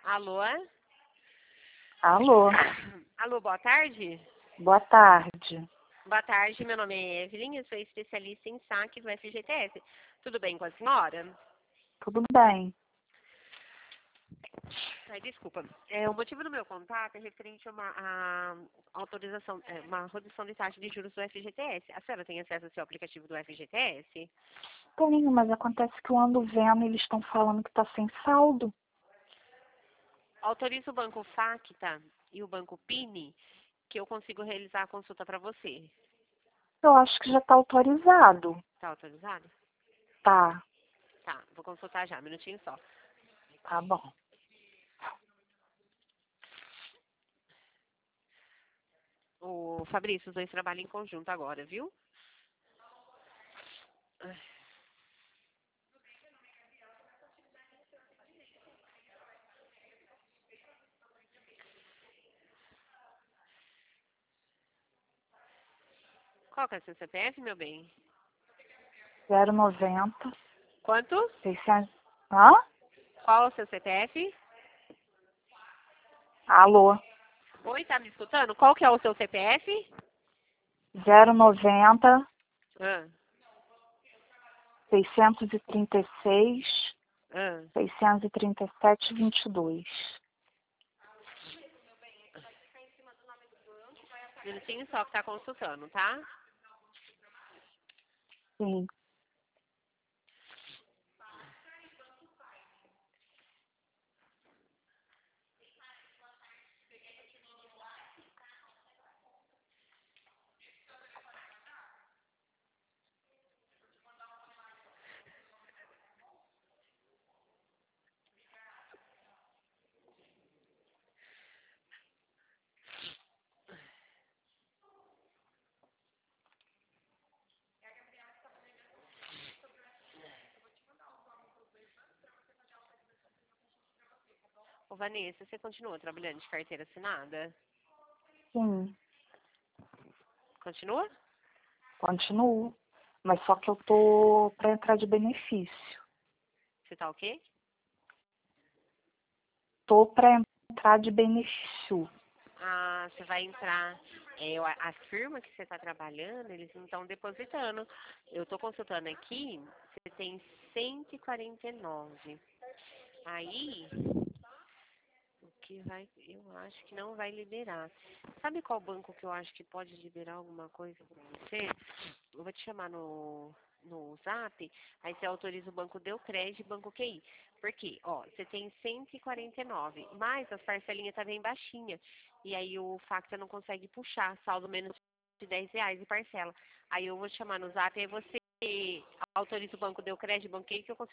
Alô? Alô, Alô, boa tarde? boa tarde. Boa tarde, meu nome é Evelyn, eu sou especialista em saque do FGTS. Tudo bem com a senhora? Tudo bem? Ai, desculpa. O motivo do meu contato é referente a uma autorização, uma redução de taxa de juros do FGTS. A senhora tem acesso ao seu aplicativo do FGTS? Tenho, mas acontece que eu ando vendo e eles estão falando que está sem saldo. Autoriza o Banco Facta e o Banco Pini que eu consigo realizar a consulta para você. Eu acho que já está autorizado. Tá autorizado? Tá, Tá, vou consultar já, um minutinho só. tá bom. O Fabrício, os dois trabalham em conjunto agora, viu? Qual que é o seu CPF, meu bem? 090, Quanto? 600... Hã? Qual é o seu CPF? Alô, Oi, tá me escutando? Qual que é o seu CPF? 090, Ah, 636, ah. 637, 22. Um minutinho só que tá consultando, tá? Sim. Ô, Vanessa, você continua trabalhando de carteira assinada? Sim, Continua? continuo. Mas só que eu tô para entrar de benefício. Você tá o quê? Tô para entrar de benefício. Ah, você vai entrar. A firma que você está trabalhando, eles não estão depositando. Eu estou consultando aqui, você tem 149. Aí, o que vai, eu acho que não vai liberar. Sabe qual banco que eu acho que pode liberar alguma coisa para você? Eu vou te chamar no Zap, aí você autoriza o banco Deucred e banco QI. Por quê? Ó, você tem 149, mas as parcelinhas tá bem baixinha. E aí o Facta não consegue puxar, saldo menos de R$ 10 e parcela. Aí eu vou te chamar no Zap, aí você autoriza o banco Deucred e banco QI que eu consigo